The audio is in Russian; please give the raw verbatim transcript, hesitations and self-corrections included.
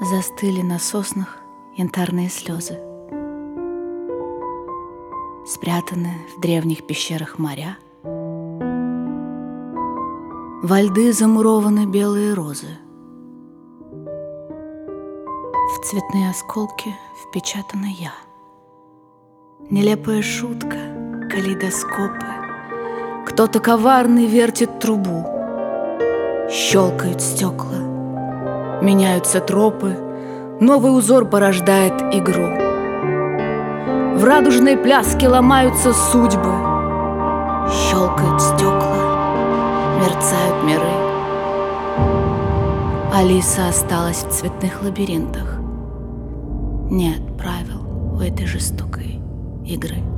Застыли на соснах янтарные слезы, спрятаны в древних пещерах моря. Во льды замурованы белые розы, в цветные осколки впечатана я. Нелепая шутка, калейдоскопы. Кто-то коварный вертит трубу. Щелкают стекла, меняются тропы, новый узор порождает игру. В радужной пляске ломаются судьбы. Щелкают стекла, мерцают миры. Алиса осталась в цветных лабиринтах. Нет правил у этой жестокой игры.